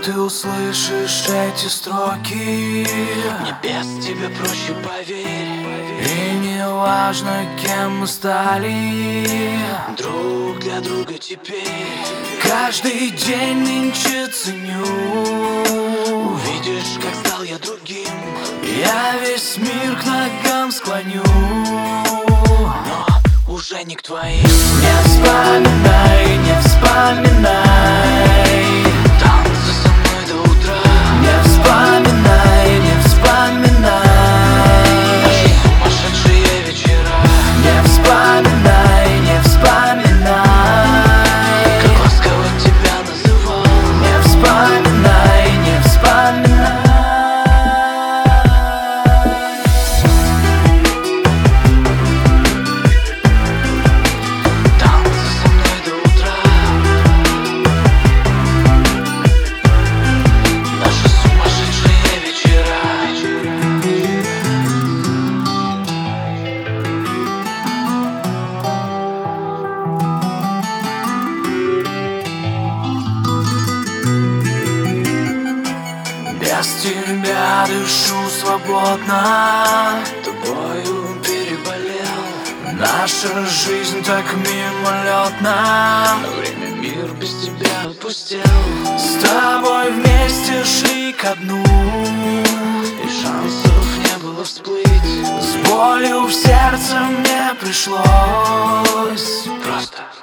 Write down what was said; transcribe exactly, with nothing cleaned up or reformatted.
ты услышишь эти строки, мне без тебя проще, поверь. и не важно, кем мы стали, друг для друга теперь. Каждый день нынче ценю. Увидишь, как стал я другим, я весь мир к ногам склоню, но уже не к твоим. Не вспоминай, не вспоминай танцы со мной до утра. Не вспоминай, не вспоминай наши сумасшедшие вечера. Не вспоминай, не вспоминай как ласково тебя называл. Не вспоминай, не вспоминай танцы со мной до утра. Наши сумасшедшие вечера. Без тебя дышу свободно, Тобою переболел. наша жизнь так мимолетна. Время мир без тебя отпустил. С тобой вместе шли ко дну, И шансов не было всплыть. с болью в сердце мне пришлось Просто